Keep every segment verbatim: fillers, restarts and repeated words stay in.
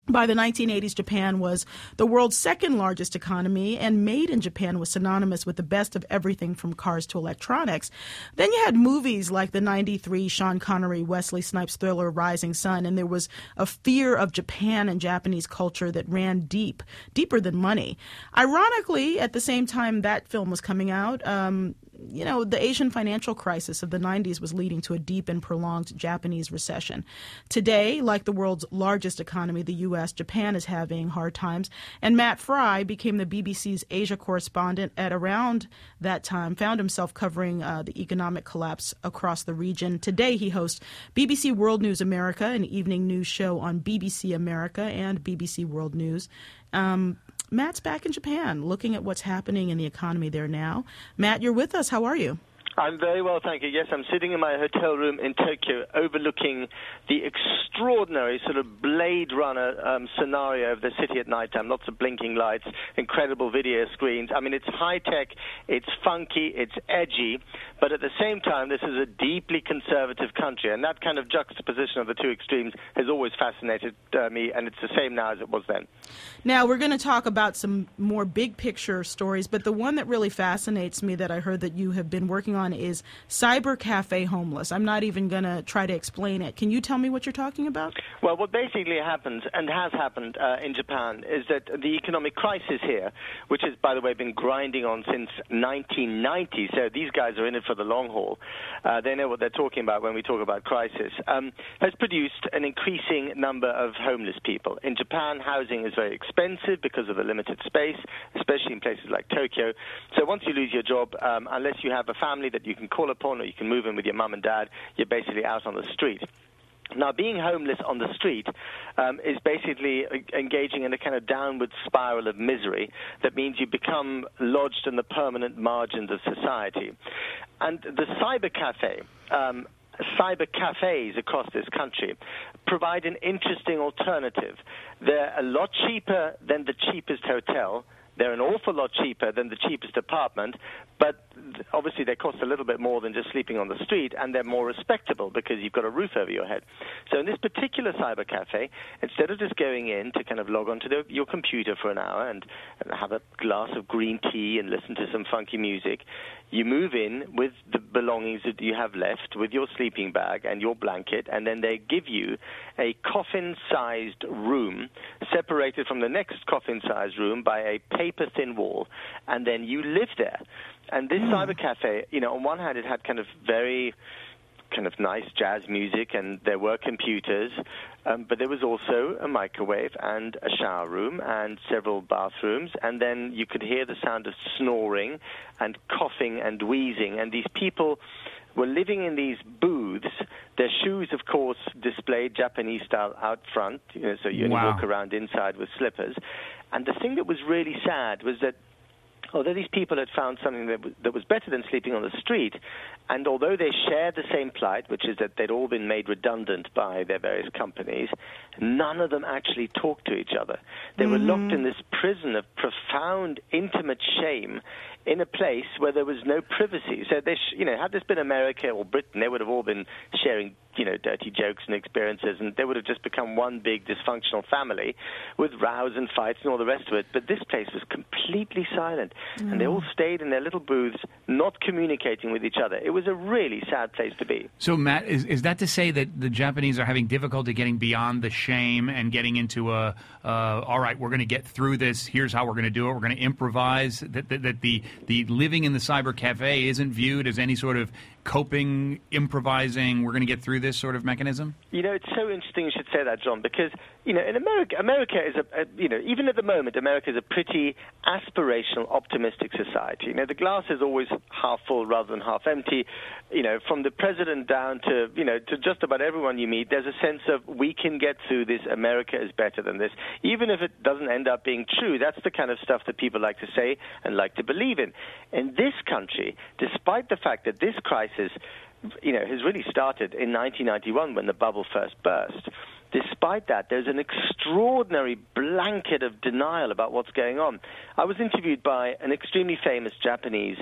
By the nineteen eighties, Japan was the world's second largest economy, and made in Japan was synonymous with the best of everything from cars to electronics. Then you had movies like the ninety-three Sean Connery, Wesley Snipes thriller Rising Sun, and there was a fear of Japan and Japanese culture that ran deep, deeper than money. Ironically, at the same time that film was coming out, um, you know, the Asian financial crisis of the nineties was leading to a deep and prolonged Japanese recession. Today, like the world's largest economy, the U S, Japan is having hard times. And Matt Fry became the B B C's Asia correspondent at around that time, found himself covering uh, the economic collapse across the region. Today, he hosts B B C World News America, an evening news show on B B C America and B B C World News. Um, Matt's back in Japan, looking at what's happening in the economy there now. Matt, you're with us. How are you? I'm very well, thank you. Yes, I'm sitting in my hotel room in Tokyo overlooking the extraordinary sort of Blade Runner um, scenario of the city at nighttime. Lots of blinking lights, incredible video screens. I mean, it's high-tech, it's funky, it's edgy, but at the same time, this is a deeply conservative country, and that kind of juxtaposition of the two extremes has always fascinated uh, me, and it's the same now as it was then. Now, we're going to talk about some more big-picture stories, but the one that really fascinates me that I heard that you have been working on is Cyber Cafe Homeless. I'm not even going to try to explain it. Can you tell me what you're talking about? Well, what basically happens, and has happened uh, in Japan, is that the economic crisis here, which has, by the way, been grinding on since nineteen ninety, so these guys are in it for the long haul. Uh, they know what they're talking about when we talk about crisis, um, has produced an increasing number of homeless people. In Japan, housing is very expensive because of the limited space, especially in places like Tokyo. So once you lose your job, um, unless you have a family that you can call upon or you can move in with your mum and dad, you're basically out on the street. Now, being homeless on the street um, is basically engaging in a kind of downward spiral of misery that means you become lodged in the permanent margins of society. And the cyber cafe, um, cyber cafes across this country provide an interesting alternative. They're a lot cheaper than the cheapest hotel. They're an awful lot cheaper than the cheapest apartment, but obviously they cost a little bit more than just sleeping on the street, and they're more respectable because you've got a roof over your head. So in this particular cyber cafe, instead of just going in to kind of log onto the, your computer for an hour and, and have a glass of green tea and listen to some funky music, you move in with the belongings that you have left, with your sleeping bag and your blanket, and then they give you a coffin-sized room separated from the next coffin-sized room by a paper-thin wall, and then you live there. And this mm. cyber cafe, you know, on one hand, it had kind of very kind of nice jazz music, and there were computers, um, but there was also a microwave and a shower room and several bathrooms, and then you could hear the sound of snoring and coughing and wheezing, and these people were living in these booths. Their shoes, of course, displayed Japanese style out front, you know, so you only wow. walk around inside with slippers. And the thing that was really sad was that although these people had found something that was, that was better than sleeping on the street, and although they shared the same plight, which is that they'd all been made redundant by their various companies, none of them actually talked to each other. They mm-hmm. were locked in this prison of profound, intimate shame in a place where there was no privacy. So, they sh- you know, had this been America or Britain, they would have all been sharing, you know, dirty jokes and experiences, and they would have just become one big dysfunctional family with rows and fights and all the rest of it. But this place was completely silent, mm. and they all stayed in their little booths, not communicating with each other. It was a really sad place to be. So, Matt, is, is that to say that the Japanese are having difficulty getting beyond the shame and getting into a, uh, all right, we're going to get through this, here's how we're going to do it, we're going to improvise, that, that, that the The living in the cyber cafe isn't viewed as any sort of coping, improvising, we're going to get through this sort of mechanism? You know, it's so interesting you should say that, John, because, you know, in America, America is a, a, you know, even at the moment, America is a pretty aspirational, optimistic society. You know, the glass is always half full rather than half empty. You know, from the president down to, you know, to just about everyone you meet, there's a sense of we can get through this, America is better than this. Even if it doesn't end up being true, that's the kind of stuff that people like to say and like to believe in. In this country, despite the fact that this crisis, you know, has really started in nineteen ninety-one when the bubble first burst, despite that, there's an extraordinary blanket of denial about what's going on. I was interviewed by an extremely famous Japanese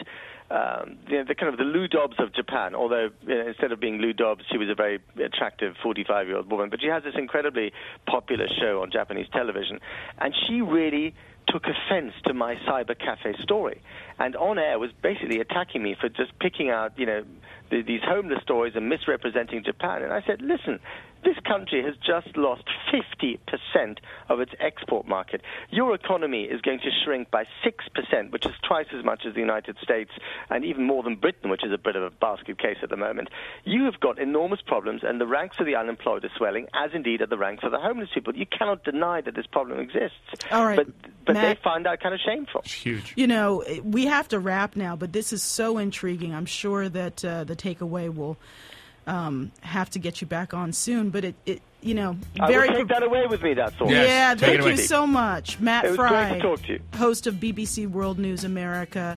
um, you know, the kind of the Lou Dobbs of Japan, although you know, instead of being Lou Dobbs, she was a very attractive forty-five-year-old woman. But she has this incredibly popular show on Japanese television, and she really took offense to my cyber cafe story, and on air was basically attacking me for just picking out, you know, the, these homeless stories and misrepresenting Japan. And I said, listen, this country has just lost fifty percent of its export market. Your economy is going to shrink by six percent, which is twice as much as the United States, and even more than Britain, which is a bit of a basket case at the moment. You have got enormous problems, and the ranks of the unemployed are swelling, as indeed are the ranks of the homeless people. You cannot deny that this problem exists. All right, but but Matt, they find that kind of shameful. It's huge. You know, we have to wrap now, but this is so intriguing. I'm sure that uh, the takeaway will um, have to get you back on soon. But it, it you know, very I will take that away with me. That's all. Yes, yeah, take it thank away. you so much, Matt It was Fry, great to talk to you. host of B B C World News America.